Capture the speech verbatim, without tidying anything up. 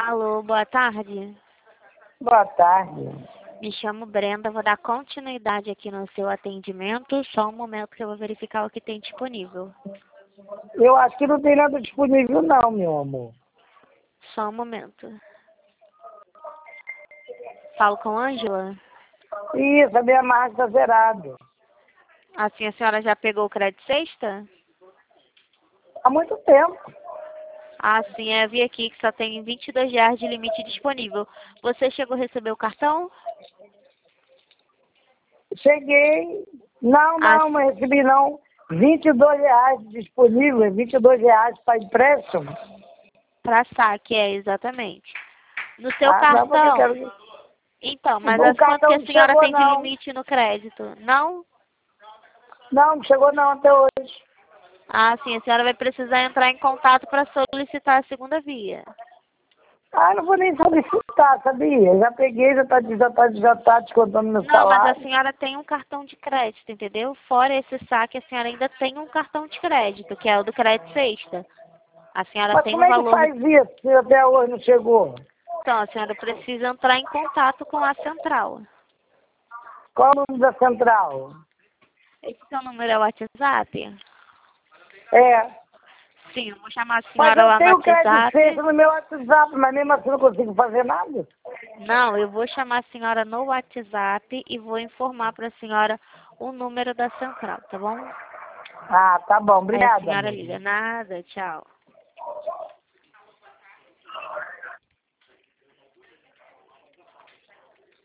Alô, boa tarde. Boa tarde. Me chamo Brenda, vou dar continuidade aqui no seu atendimento. Só um momento que eu vou verificar o que tem disponível. Eu acho que não tem nada disponível não, meu amor. Só um momento. Falo com Ângela? Isso, a minha marca está zerada. Assim, a senhora já pegou o crédito sexta? Há muito tempo. Ah, sim, eu vi aqui que só tem vinte e dois reais de limite disponível. Você chegou a receber o cartão? Cheguei. Não, Ah, não, não recebi não. vinte e dois reais disponível, vinte e dois reais para empréstimo. para saque, é, exatamente. No seu Ah, não, porque eu cartão? quero... Então, mas O as quanto que cartão a não senhora chegou tem de não. limite no crédito? Não? Não, não chegou não até hoje. Ah, sim, a senhora vai precisar entrar em contato para solicitar a segunda via. Ah, não vou nem solicitar, sabia? Já peguei, já está já tá, já tá descontando meu Não, mas a salário. senhora tem um cartão de crédito, entendeu? Fora esse saque, a senhora ainda tem um cartão de crédito, que é o do crédito sexta. A senhora Mas tem como o é que valor... faz isso se até hoje não chegou? Então, a senhora precisa entrar em contato com a central. Qual o nome da central? Esse seu número é o WhatsApp? É. Sim, eu vou chamar a Mas senhora eu lá no tenho crédito feito WhatsApp. no meu WhatsApp, mas mesmo assim não consigo fazer nada. Não, eu vou chamar a senhora no WhatsApp e vou informar para a senhora o número da central, tá bom? Ah, tá bom. Aí a Obrigada, senhora amor. liga. Nada, tchau.